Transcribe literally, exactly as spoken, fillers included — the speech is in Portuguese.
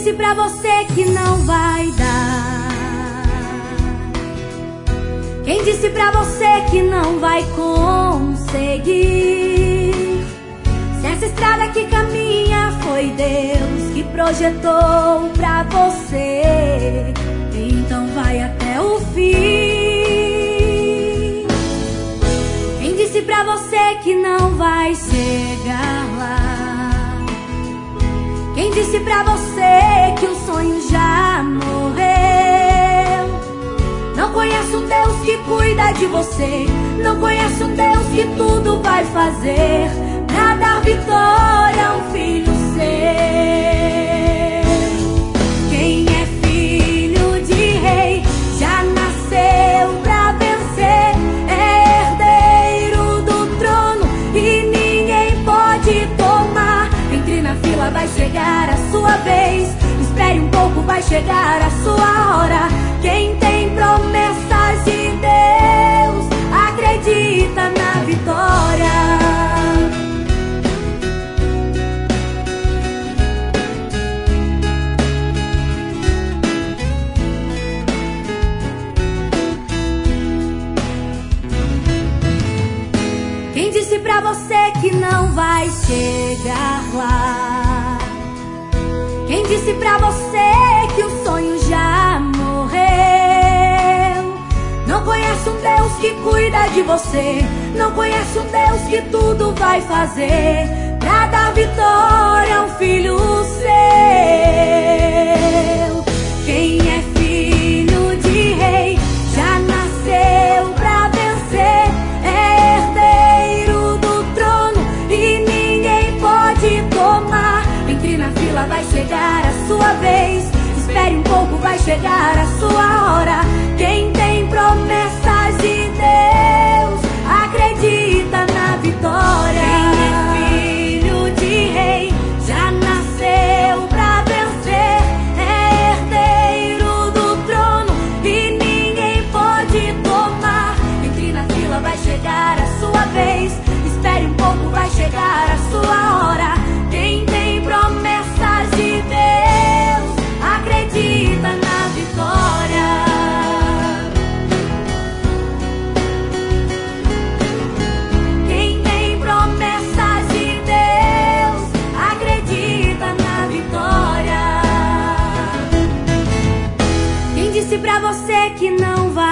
disse pra você que não vai dar? Quem disse pra você que não vai conseguir? Se essa estrada que caminha foi Deus que projetou pra você, então vai até o fim. Quem disse pra você que não vai chegar lá? Quem disse pra você que o sonho já morreu? Não conhece um Deus que cuida de você, não conhece um Deus que tudo vai fazer pra dar vitória a um filho seu. Quem é filho de rei já nasceu pra vencer, é herdeiro do trono e ninguém pode tomar. Entre na fila, vai chegar a sua vez. Espere um pouco, vai chegar a sua hora. Quem tem promessas de Deus acredita na vitória. Quem disse pra você que não vai chegar lá? Quem disse pra você que o sonho já morreu? Não conhece um Deus que cuida de você, não conhece um Deus que tudo vai fazer pra dar vitória a um filho seu. Quem é filho de rei já nasceu pra vencer, é herdeiro do trono e ninguém pode tomar. Entre na fila, vai chegar a sua vez. Espere um pouco, vai chegar a sua hora. Quem tem promessas de Deus acredita na vitória. Quem é filho de rei já nasceu pra vencer, é herdeiro do trono e ninguém pode tomar. Entre na fila, vai chegar a sua vez. Espere um pouco, vai chegar a sua hora. Quem tem promessas de Deus acredita na vitória. Quem tem promessas de Deus acredita na vitória. Quem disse pra você que não vai